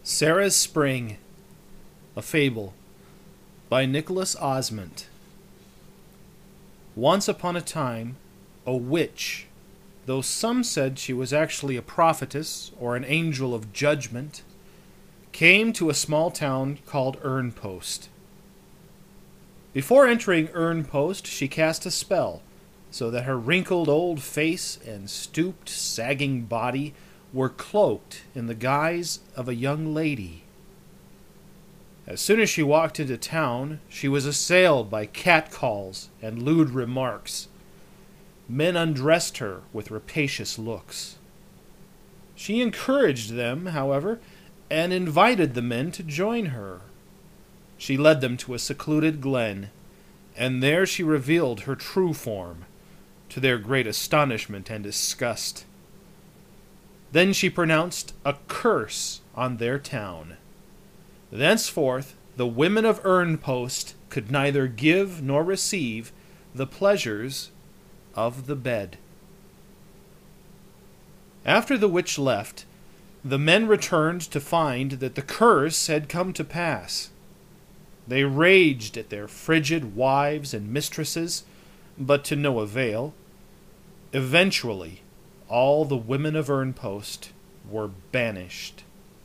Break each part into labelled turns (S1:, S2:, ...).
S1: Sarah's Spring, a Fable, by Nicholas Osment. Once upon a time, a witch, though some said she was actually a prophetess or an angel of judgment, came to a small town called Urnpost. Before entering Urnpost, she cast a spell, so that her wrinkled old face and stooped, sagging body were cloaked in the guise of a young lady. As soon as she walked into town, she was assailed by catcalls and lewd remarks. Men undressed her with rapacious looks. She encouraged them, however, and invited the men to join her. She led them to a secluded glen, and there she revealed her true form, to their great astonishment and disgust. Then she pronounced a curse on their town. Thenceforth, the women of Urnpost could neither give nor receive the pleasures of the bed. After the witch left, the men returned to find that the curse had come to pass. They raged at their frigid wives and mistresses, but to no avail. Eventually, all the women of Urnpost were banished.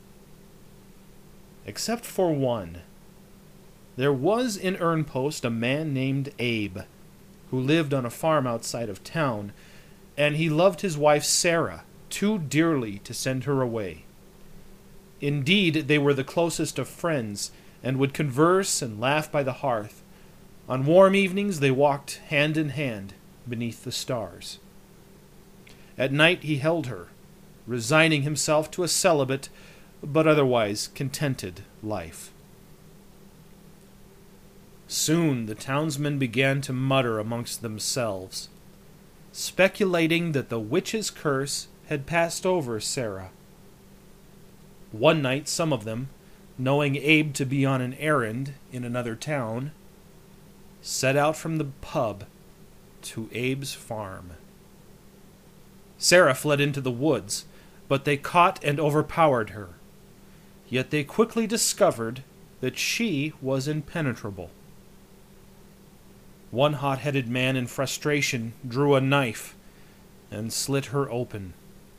S1: Except for one. There was in Urnpost a man named Abe, who lived on a farm outside of town, and he loved his wife Sarah too dearly to send her away. Indeed, they were the closest of friends, and would converse and laugh by the hearth. On warm evenings they walked hand in hand beneath the stars. At night he held her, resigning himself to a celibate, but otherwise contented life. Soon the townsmen began to mutter amongst themselves, speculating that the witch's curse had passed over Sarah. One night some of them, knowing Abe to be on an errand in another town, set out from the pub to Abe's farm. Sarah fled into the woods, but they caught and overpowered her. Yet they quickly discovered that she was impenetrable. One hot-headed man in frustration drew a knife and slit her open.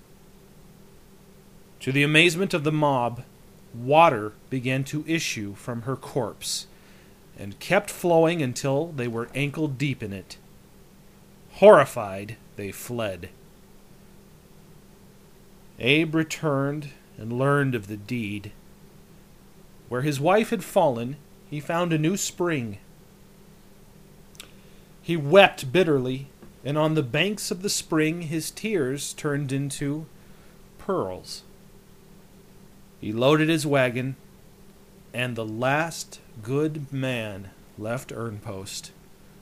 S1: To the amazement of the mob, water began to issue from her corpse, and kept flowing until they were ankle-deep in it. Horrified, they fled. Abe returned and learned of the deed. Where his wife had fallen, he found a new spring. He wept bitterly, and on the banks of the spring his tears turned into pearls. He loaded his wagon, and the last good man left Urnpost.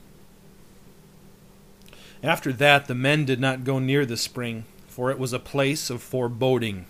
S1: After that, the men did not go near the spring, for it was a place of foreboding.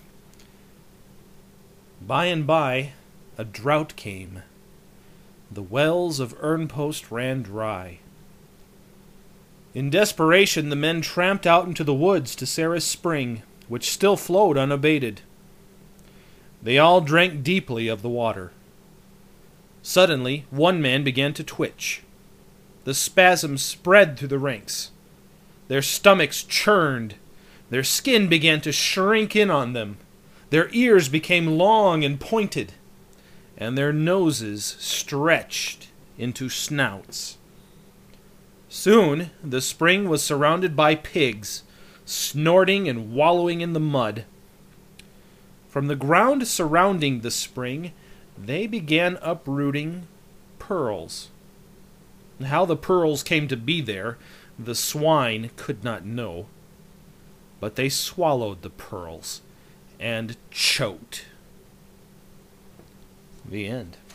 S1: By and by, a drought came. The wells of Urnpost ran dry. In desperation, the men tramped out into the woods to Sarah's spring, which still flowed unabated. They all drank deeply of the water. Suddenly, one man began to twitch. The spasm spread through the ranks. Their stomachs churned. Their skin began to shrink in on them. Their ears became long and pointed, and their noses stretched into snouts. Soon the spring was surrounded by pigs, snorting and wallowing in the mud. From the ground surrounding the spring, they began uprooting pearls. How the pearls came to be there, the swine could not know. But they swallowed the pearls and choked. The end.